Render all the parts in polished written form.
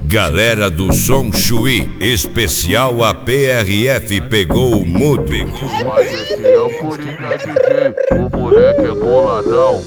Galera do Som Chuí, especial a PRF pegou o mudo. Mas esse é o Coringa DJ, o moleque é boladão.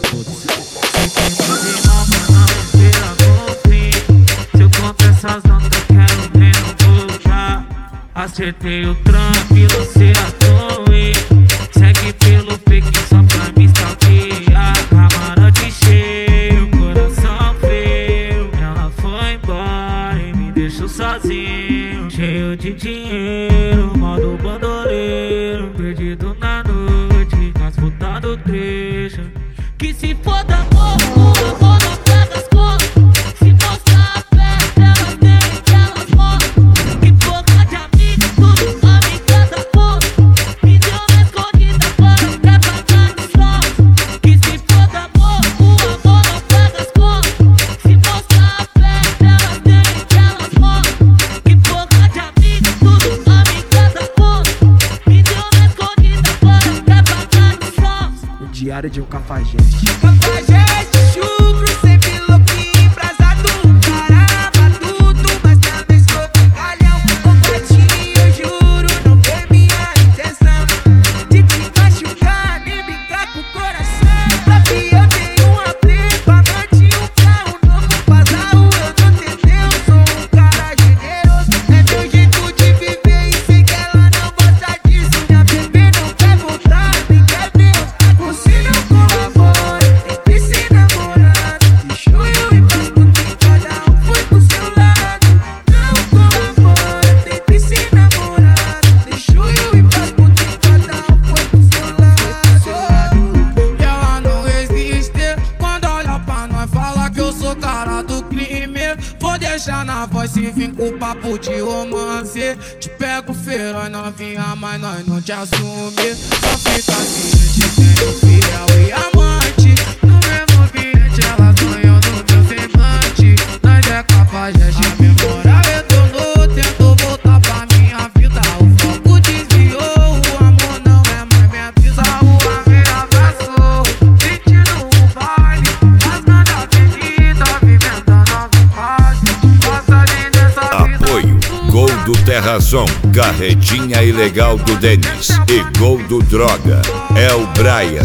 Se eu compro essas notas, quero ver, não vou já. Acertei o trampo e você atoe. Segue pelo fake só pra me stalkear. Camarote cheio, coração frio. Ela foi embora e me deixou sozinho. Cheio de dinheiro, modo bandoleiro. Perdido na noite, nas putas do trecho. Que se foda amor, o amor não pega as contas. Se mostrar a fé, elas têm, elas mostram. Que porra de amiga, tudo amiga da porra. Me deu na escondida para pagar de sorte. Que se foda amor, o amor não pega as contas. Se mostrar a fé, elas têm, elas mostram. Que porra de amiga, tudo amiga da porra. Me deu na escondida para pagar de sorte. O diário de um cafajeste. Cafajeste, chucro, sempre louquinho, embrasado. Caramba, tudo, mas também sou brincalhão. Combatinho, eu juro, não foi minha intenção de te machucar, nem brincar com o coração. Papi, eu tenho uma plepa, mande um carro novo, vazar o eu não entendeu. Sou um cara generoso, é meu jeito de viver e sei que ela não gosta disso. Minha bebê não quer voltar, nem quer ver. Você não colabora, tem que ser namorado. Deixou eu ir pras putas e cada um foi pro seu lado. Não colabora, tem que ser namorado. Deixou eu ir pras putas e cada um foi pro seu lado. E ela não resiste quando olha pra nós, fala que eu sou cara do crime. Vou deixar na voz se vir com papo de romance. Te pego feroz novinha, mas nós não te assume. Só fica assim, te tenho fiel e amante. No mesmo ambiente ela sonhou no meu semblante. Nós é cafajeste, a memória retornou. Tentou voltar pra minha vida, o foco desviou. O amor não é mais minha brisa, o amor me abraçou. Sentindo o baile, rasgando a avenida, vivendo a nova fase. Passagem dessa vida. Apoio, gol do Terrazon, carretinha ilegal do Denis e gol do Droga, é o Brian.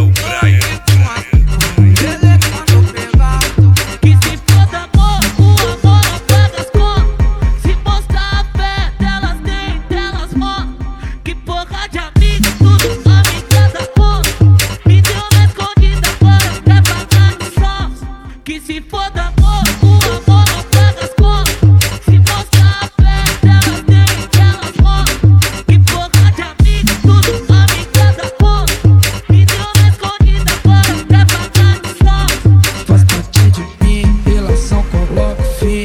Que se foda amor, o amor não pega as contas. Se mostrar a fé, delas tem, delas mostram. Que porra de amiga, tudo amiga da porra. Me deu na escondida para pagar de sorte. Que se foda amor, o amor não pega as contas. Se mostrar a fé, delas tem, delas mostram. Que porra de amiga, tudo amiga da porra. Me deu na escondida para pagar de sorte. Faz parte de mim, relação coloca fim.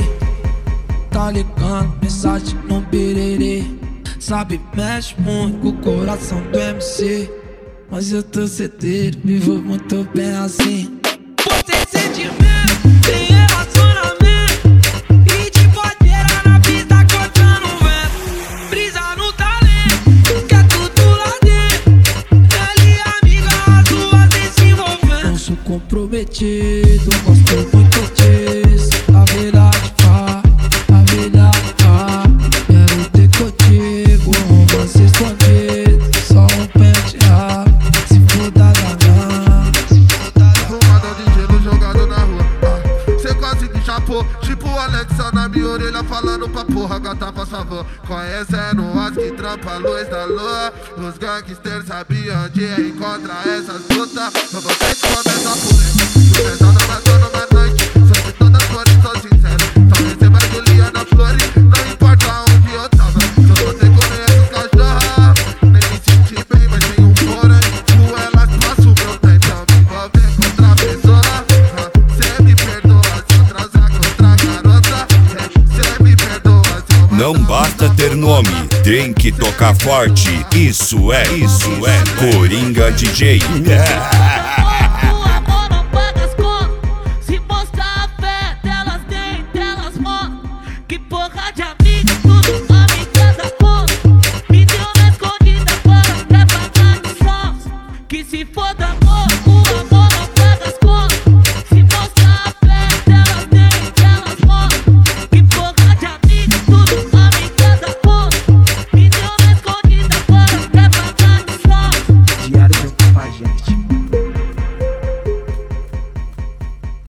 Tá ligando, mensagem no bererê. Sabe, mexe muito com o coração do MC. Mas eu tô certeiro, vivo muito bem assim. Você sentimento, tem relacionamento. E de bodeira na pista cortando o vento. Brisa no talento, que é tudo lá dentro. Ela e amiga, as duas nem se envolvendo. Não sou comprometido, gosto muito disso. A verdade fala, a verdade fala. Quero ter contigo, romance escondido. Só um penteado, se for da danada. Arrumada de gelo jogado na rua. Cê quase me chapou, tipo o Alexa na minha orelha falando pra porra, gata faz favor. Conhecendo as que trampa a luz da lua. Os gangsters sabiam onde encontrar essas putas. Pra vocês começam a polêmica. Sucessada matando uma noite. Sobre todas as cores, sou sincero. Só receba Juliana Flores, não importa onde eu tava. Só você conhece os cachorros. Nem me senti bem, mas tem um porém. Com elas passo meu tempo. Então me envolver com outra pessoa. Cê me perdoa se eu transar com outra garota. Cê me perdoa se eu Não basta ter nome, tem que tocar forte. Isso é Coringa DJ.